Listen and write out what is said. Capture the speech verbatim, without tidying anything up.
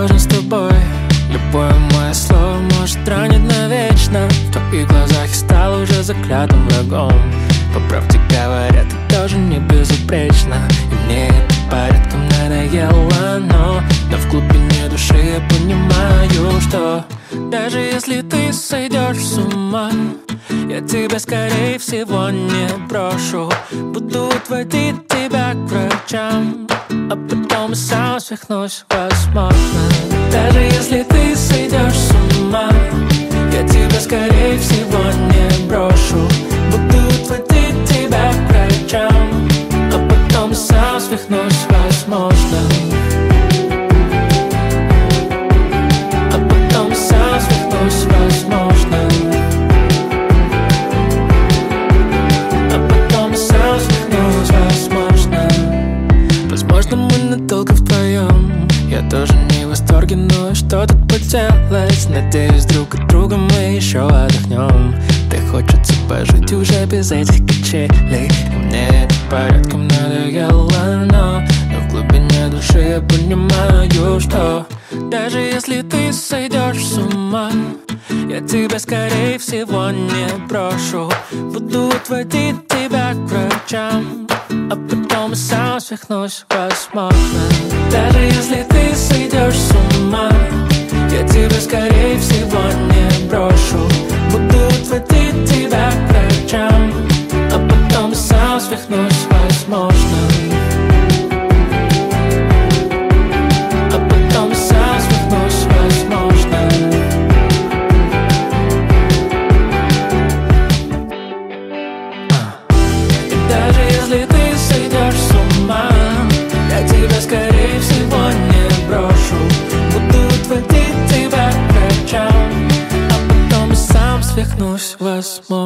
осторожен с тобой. Любое мое слово может ранить навечно. В твоих глазах я стал уже заклятым врагом. По правде говоря, ты тоже не безупречна, и мне это порядком надоело. Но, но в глубине души я понимаю, что даже если ты сойдешь с ума, я тебя, скорее всего, не брошу. Буду отводить тебя к врачам, а потом сам свихнусь, возможно. Даже если ты сойдешь с ума, я тебя, скорее всего, не брошу. Буду отводить тебя к врачам, а потом сам свихнусь, возможно. А потом сам свихнусь, возможно. А потом сам свихнусь, возможно. Возможно, мы надолго вдвоем. Я тоже не в восторге, но что тут поделать? Надеюсь, друг от друга мы еще отдохнем. Да хочется пожить уже без этих качелей, и мне это порядком надоело. Но, но в глубине души я понимаю, что даже если ты сойдешь с ума, я тебя, скорее всего, не брошу. Буду отводить тебя к врачам, а потом сам свихнусь, возможно. Даже если ты сойдешь с ума, я тебя, скорее всего, не брошу. Буду отводить тебя к врачам, а потом сам свихнусь, возможно. А потом сам свихнусь, возможно. И даже если ты сойдешь с ума, я тебя, скорее всего, не брошу. Буду отводить тебя к врачам, а потом сам свихнусь, возможно.